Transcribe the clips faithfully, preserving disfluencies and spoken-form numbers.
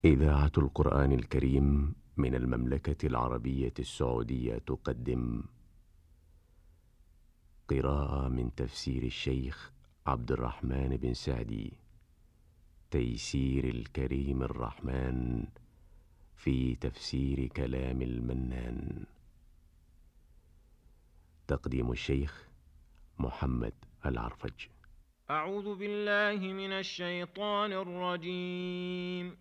إذاعة القرآن الكريم من المملكة العربية السعودية تقدم قراءة من تفسير الشيخ عبد الرحمن بن سعدي، تيسير الكريم الرحمن في تفسير كلام المنان. تقديم الشيخ محمد العرفج. أعوذ بالله من الشيطان الرجيم.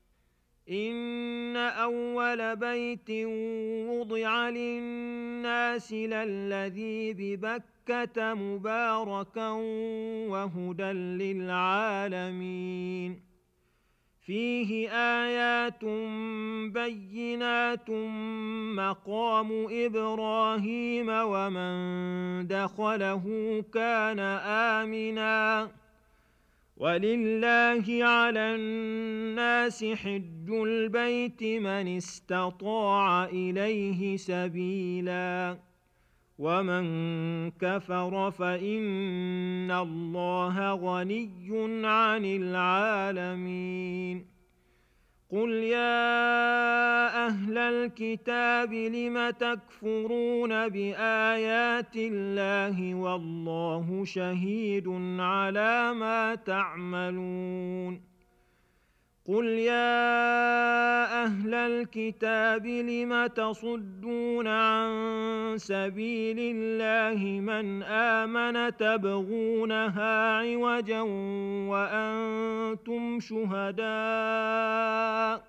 إن أول بيت وضع للناس للذي ببكة مباركا وهدى للعالمين، فيه آيات بينات مقام إبراهيم ومن دخله كان آمنا، ولله على الناس حج البيت من استطاع إليه سبيلا، ومن كفر فإن الله غني عن العالمين. قل يا أهل الكتاب لم تكفرون بآيات الله والله شهيد على ما تعملون. قل يا أهل الكتاب لم تصدون عن سبيل الله من آمن تبغونها عوجا وأنتم شهداء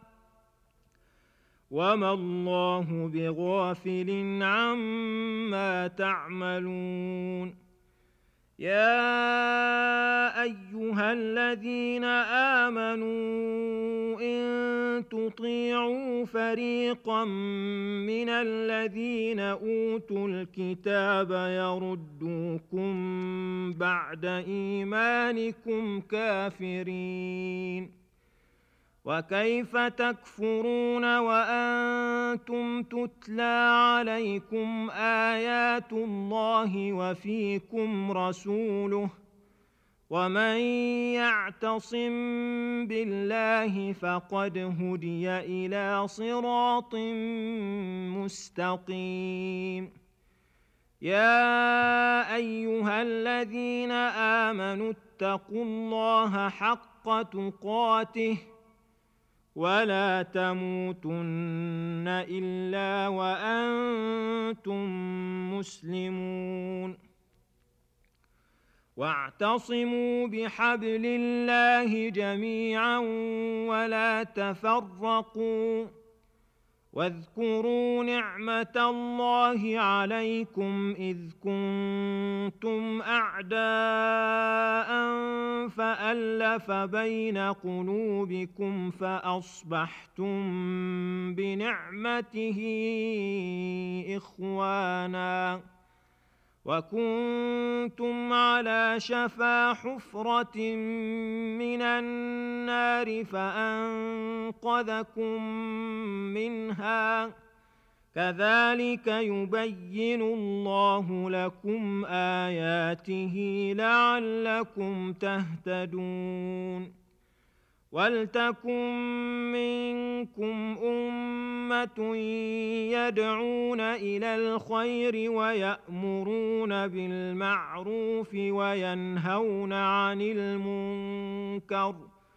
وما الله بغافل عما تعملون. يا أيها الذين آمنوا إن تطيعوا فريقا من الذين أوتوا الكتاب يردوكم بعد إيمانكم كافرين، وكيف تكفرون وأنتم تتلى عليكم آيات الله وفيكم رسوله، ومن يعتصم بالله فقد هدي إلى صراط مستقيم. يا أيها الذين آمنوا اتقوا الله حق تقاته ولا تموتن إلا وأنتم مسلمون. واعتصموا بحبل الله جميعا ولا تفرقوا، واذكروا نعمة الله عليكم إذ كنتم أعداء فألف بين قلوبكم فأصبحتم بنعمته إخوانا، وكنتم على شفا حفرة من النار فأنقذكم منها، كذلك يبين الله لكم آياته لعلكم تهتدون. ولتكن منكم أمة يدعون إلى الخير ويأمرون بالمعروف وينهون عن المنكر،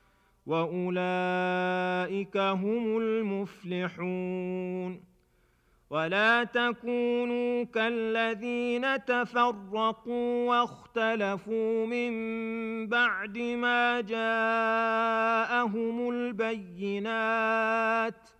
وأولئك هم المفلحون. ولا تكونوا كالذين تفرقوا واختلفوا من بعد ما جاءهم البينات،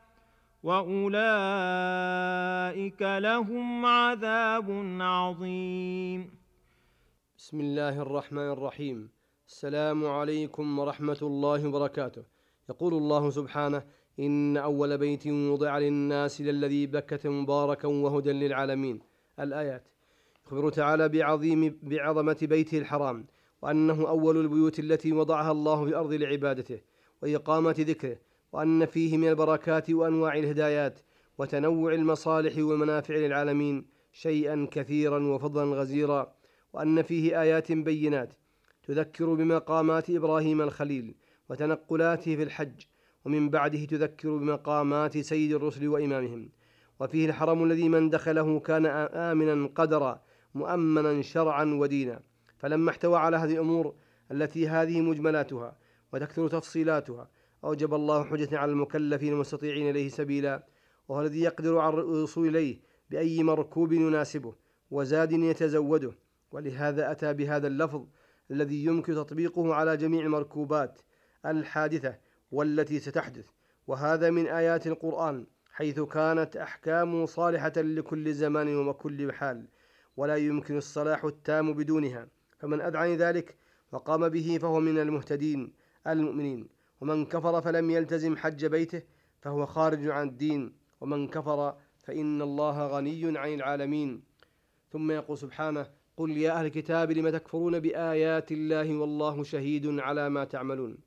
وأولئك لهم عذاب عظيم. بسم الله الرحمن الرحيم. السلام عليكم ورحمة الله وبركاته. يقول الله سبحانه: إن أول بيت وضع للناس للذي بكة مباركا وهدى للعالمين. الآيات. يخبر تعالى بعظيم بعظمة بيته الحرام، وأنه أول البيوت التي وضعها الله في الأرض لعبادته وإقامة ذكره، وأن فيه من البركات وأنواع الهدايات وتنوع المصالح والمنافع للعالمين شيئا كثيرا وفضلا غزيرا، وأن فيه آيات بينات تذكر بمقامات إبراهيم الخليل وتنقلاته في الحج، ومن بعده تذكر بمقامات سيد الرسل وإمامهم. وفيه الحرم الذي من دخله كان آمنا قدرا مؤمنا شرعا ودينا. فلما احتوى على هذه الأمور التي هذه مجملاتها وتكثر تفصيلاتها أوجب الله حجة على المكلفين المستطيعين إليه سبيلا، وهو الذي يقدر على الوصول إليه بأي مركوب يناسبه وزاد يتزوده. ولهذا أتى بهذا اللفظ الذي يمكن تطبيقه على جميع المركوبات الحادثة والتي ستحدث. وهذا من آيات القرآن، حيث كانت أحكامه صالحة لكل زمان وكل حال، ولا يمكن الصلاح التام بدونها. فمن أذعن ذلك وقام به فهو من المهتدين المؤمنين، ومن كفر فلم يلتزم حج بيته فهو خارج عن الدين، ومن كفر فإن الله غني عن العالمين. ثم يقول سبحانه: قل يا أهل الكتاب لم تكفرون بآيات الله والله شهيد على ما تعملون.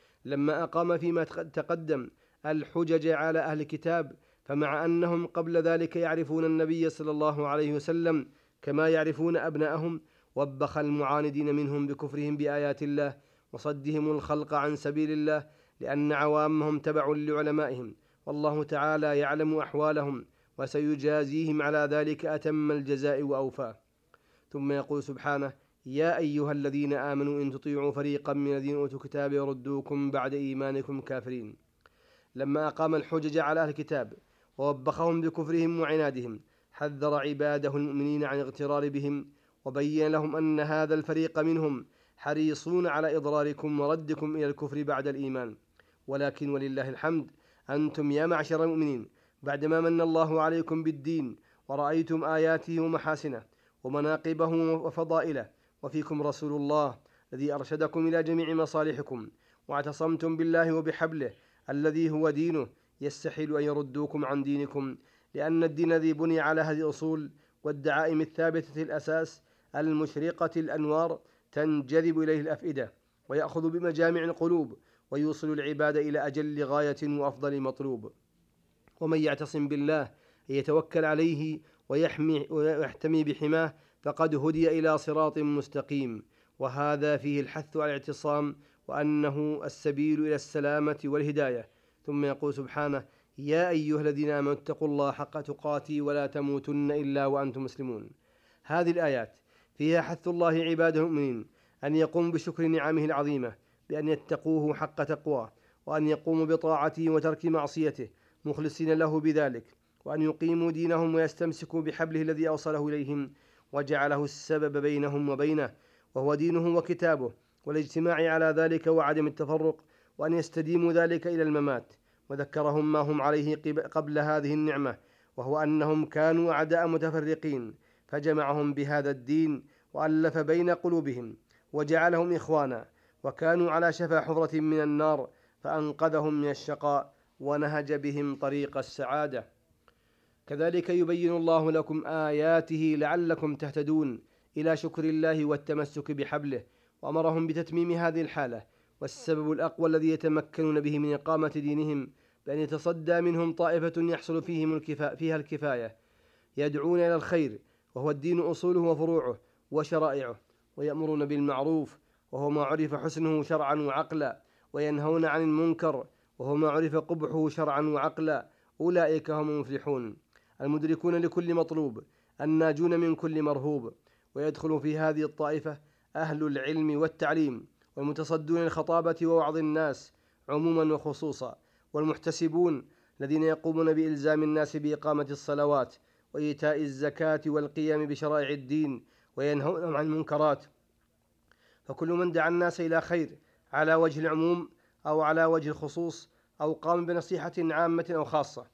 لما أقام فيما تقدم الحجج على أهل الكتاب، فمع أنهم قبل ذلك يعرفون النبي صلى الله عليه وسلم كما يعرفون أبناءهم، وبخ المعاندين منهم بكفرهم بآيات الله وصدهم الخلق عن سبيل الله، لأن عوامهم تبع لعلمائهم، والله تعالى يعلم أحوالهم وسيجازيهم على ذلك أتم الجزاء وأوفاه. ثم يقول سبحانه: يا أيها الذين آمنوا إن تطيعوا فريقا من الذين أوتوا الكتاب يردوكم بعد إيمانكم كافرين. لما أقام الحجج على أهل الكتاب ووبخهم بكفرهم وعنادهم، حذر عباده المؤمنين عن اغترار بهم، وبين لهم أن هذا الفريق منهم حريصون على إضراركم وردكم إلى الكفر بعد الإيمان. ولكن ولله الحمد، أنتم يا معشر المؤمنين بعدما من الله عليكم بالدين ورأيتم آياته ومحاسنه ومناقبه وفضائله، وفيكم رسول الله الذي أرشدكم إلى جميع مصالحكم، واعتصمتم بالله وبحبله الذي هو دينه، يستحيل أن يردوكم عن دينكم، لأن الدين الذي بني على هذه الأصول والدعائم الثابتة الأساس المشرقة الأنوار تنجذب إليه الأفئدة ويأخذ بمجامع القلوب ويوصل العباد إلى أجل غاية وأفضل مطلوب. ومن يعتصم بالله يتوكل عليه ويحمي ويحتمي بحماه فقد هدي إلى صراط مستقيم. وهذا فيه الحث على الاعتصام، وأنه السبيل إلى السلامة والهداية. ثم يقول سبحانه: يا أيها الذين آمنوا اتقوا الله حق تقاته ولا تموتن إلا وأنتم مسلمون. هذه الآيات فيها حث الله عباده المؤمنين أن يقوموا بشكر نعمه العظيمة بأن يتقوه حق تقواه، وأن يقوموا بطاعته وترك معصيته مخلصين له بذلك، وأن يقيموا دينهم ويستمسكوا بحبله الذي أوصله إليهم وجعله السبب بينهم وبينه، وهو دينه وكتابه، والاجتماع على ذلك وعدم التفرق، وأن يستديموا ذلك إلى الممات. وذكرهم ما هم عليه قبل هذه النعمة، وهو أنهم كانوا أعداء متفرقين، فجمعهم بهذا الدين وألف بين قلوبهم وجعلهم إخوانا، وكانوا على شفا حفرة من النار فأنقذهم من الشقاء ونهج بهم طريق السعادة. كذلك يبين الله لكم آياته لعلكم تهتدون إلى شكر الله والتمسك بحبله، وأمرهم بتتميم هذه الحالة. والسبب الأقوى الذي يتمكنون به من إقامة دينهم بأن يتصدى منهم طائفة يحصل فيهم الكفا فيها الكفاية، يدعون إلى الخير وهو الدين أصوله وفروعه وشرائعه، ويأمرون بالمعروف وهو ما عرف حسنه شرعا وعقلا، وينهون عن المنكر وهو ما عرف قبحه شرعا وعقلا. أولئك هم المفلحون المدركون لكل مطلوب الناجون من كل مرهوب. ويدخل في هذه الطائفة أهل العلم والتعليم، والمتصدون للخطابة ووعظ الناس عموما وخصوصا، والمحتسبون الذين يقومون بإلزام الناس بإقامة الصلوات وإيتاء الزكاة والقيام بشرائع الدين، وينهون عن المنكرات. فكل من دعا الناس إلى خير على وجه العموم أو على وجه الخصوص أو قام بنصيحة عامة أو خاصة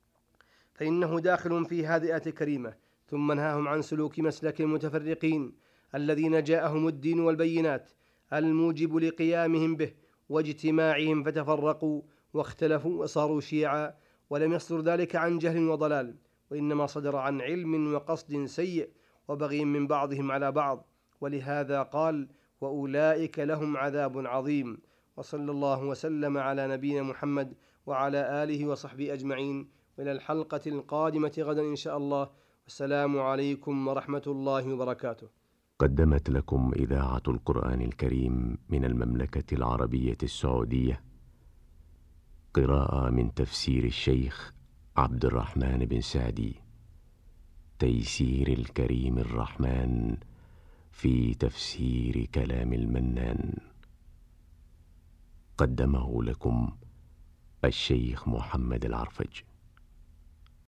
فإنه داخل في هذه الآية الكريمة. ثم نهاهم عن سلوك مسلك المتفرقين الذين جاءهم الدين والبينات الموجب لقيامهم به واجتماعهم فتفرقوا واختلفوا وصاروا شيعا، ولم يصدر ذلك عن جهل وضلال، وإنما صدر عن علم وقصد سيء وبغي من بعضهم على بعض. ولهذا قال: وأولئك لهم عذاب عظيم. وصلى الله وسلم على نبينا محمد وعلى آله وصحبه أجمعين، وإلى الحلقة القادمة غدا إن شاء الله. والسلام عليكم ورحمة الله وبركاته. قدمت لكم إذاعة القرآن الكريم من المملكة العربية السعودية قراءة من تفسير الشيخ عبد الرحمن بن سعدي، تيسير الكريم الرحمن في تفسير كلام المنان. قدمه لكم الشيخ محمد العرفج.